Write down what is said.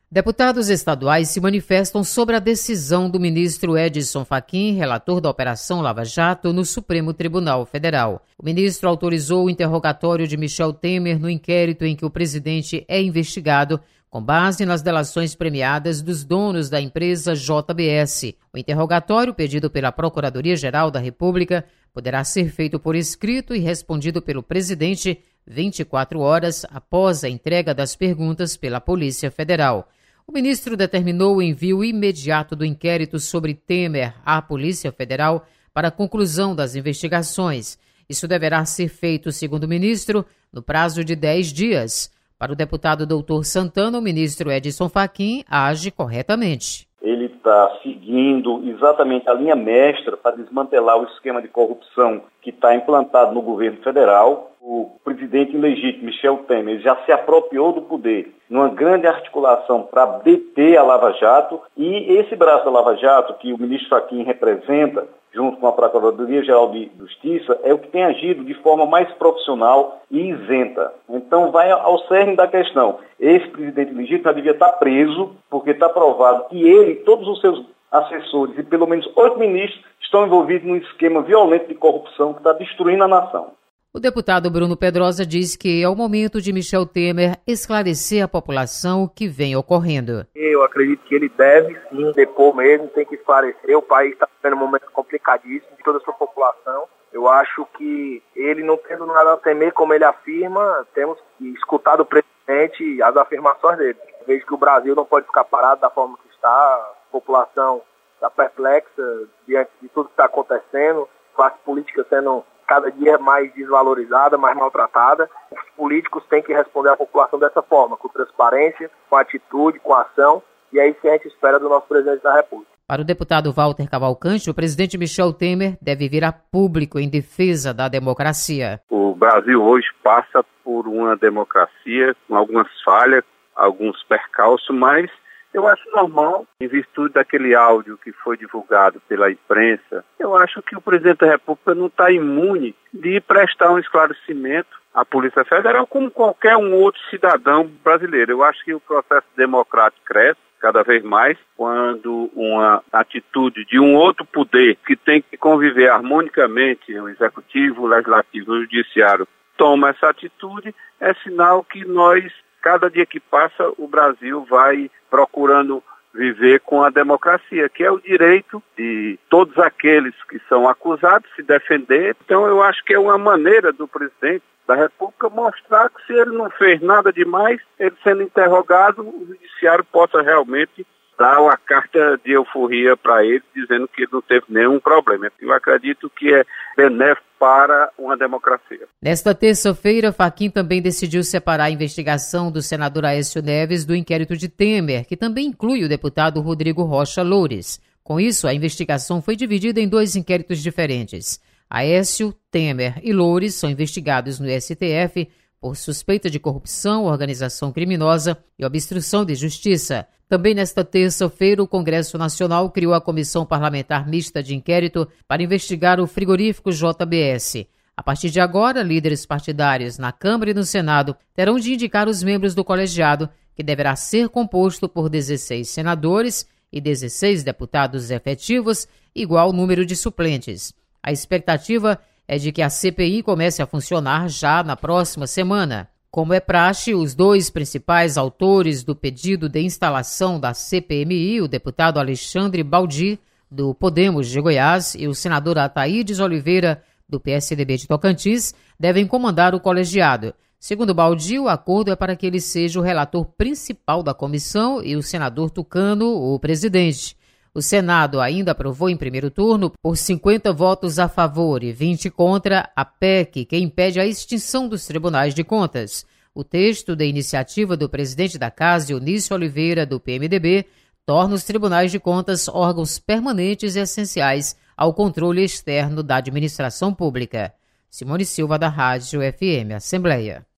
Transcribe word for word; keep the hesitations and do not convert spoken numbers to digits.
Deputados estaduais se manifestam sobre a decisão do ministro Edson Fachin, relator da Operação Lava Jato, no Supremo Tribunal Federal. O ministro autorizou o interrogatório de Michel Temer no inquérito em que o presidente é investigado, com base nas delações premiadas dos donos da empresa J B S. O interrogatório, pedido pela Procuradoria-Geral da República, poderá ser feito por escrito e respondido pelo presidente vinte e quatro horas após a entrega das perguntas pela Polícia Federal. O ministro determinou o envio imediato do inquérito sobre Temer à Polícia Federal para a conclusão das investigações. Isso deverá ser feito, segundo o ministro, no prazo de dez dias. Para o deputado doutor Santana, o ministro Edson Fachin age corretamente. Ele está seguindo exatamente a linha mestra para desmantelar o esquema de corrupção que está implantado no governo federal. O presidente ilegítimo, Michel Temer, já se apropriou do poder numa grande articulação para deter a Lava Jato, e esse braço da Lava Jato, que o ministro Fachin representa, junto com a Procuradoria-Geral de Justiça, é o que tem agido de forma mais profissional e isenta. Então vai ao cerne da questão. Esse presidente ilegítimo já devia estar preso, porque está provado que ele e todos os seus assessores e pelo menos oito ministros estão envolvidos num esquema violento de corrupção que está destruindo a nação. O deputado Bruno Pedrosa diz que é o momento de Michel Temer esclarecer à população o que vem ocorrendo. Eu acredito que ele deve sim depor mesmo, tem que esclarecer. O país está vivendo um momento complicadíssimo de toda a sua população. Eu acho que ele, não tendo nada a temer, como ele afirma, temos que escutar do presidente as afirmações dele. Eu vejo que o Brasil não pode ficar parado da forma que está, a população está perplexa diante de tudo que está acontecendo, classe política sendo cada dia mais desvalorizada, mais maltratada. Os políticos têm que responder à população dessa forma, com transparência, com atitude, com ação, e é isso que a gente espera do nosso presidente da República. Para o deputado Walter Cavalcante, o presidente Michel Temer deve vir a público em defesa da democracia. O Brasil hoje passa por uma democracia com algumas falhas, alguns percalços, mas eu acho normal, em virtude daquele áudio que foi divulgado pela imprensa, eu acho que o presidente da República não está imune de prestar um esclarecimento à Polícia Federal como qualquer um outro cidadão brasileiro. Eu acho que o processo democrático cresce cada vez mais quando uma atitude de um outro poder que tem que conviver harmonicamente, o Executivo, o Legislativo e o Judiciário, toma essa atitude, é sinal que nós, cada dia que passa, o Brasil vai procurando viver com a democracia, que é o direito de todos aqueles que são acusados se defender. Então eu acho que é uma maneira do presidente da República mostrar que se ele não fez nada demais, ele sendo interrogado, o judiciário possa realmente dar uma carta de euforia para ele, dizendo que ele não teve nenhum problema. Eu acredito que é benéfico para uma democracia. Nesta terça-feira, Fachin também decidiu separar a investigação do senador Aécio Neves do inquérito de Temer, que também inclui o deputado Rodrigo Rocha Loures. Com isso, a investigação foi dividida em dois inquéritos diferentes. Aécio, Temer e Loures são investigados no S T F por suspeita de corrupção, organização criminosa e obstrução de justiça. Também nesta terça-feira, o Congresso Nacional criou a Comissão Parlamentar Mista de Inquérito para investigar o frigorífico J B S. A partir de agora, líderes partidários na Câmara e no Senado terão de indicar os membros do colegiado, que deverá ser composto por dezesseis senadores e dezesseis deputados efetivos, igual número de suplentes. A expectativa é de que a C P I comece a funcionar já na próxima semana. Como é praxe, os dois principais autores do pedido de instalação da C P M I, o deputado Alexandre Baldi, do Podemos de Goiás, e o senador Ataídes Oliveira, do P S D B de Tocantins, devem comandar o colegiado. Segundo Baldi, o acordo é para que ele seja o relator principal da comissão e o senador Tucano, o presidente. O Senado ainda aprovou em primeiro turno, por cinquenta votos a favor e vinte contra, a P E C, que impede a extinção dos tribunais de contas. O texto da iniciativa do presidente da Casa, Eunício Oliveira, do P M D B, torna os tribunais de contas órgãos permanentes e essenciais ao controle externo da administração pública. Simone Silva, da Rádio F M Assembleia.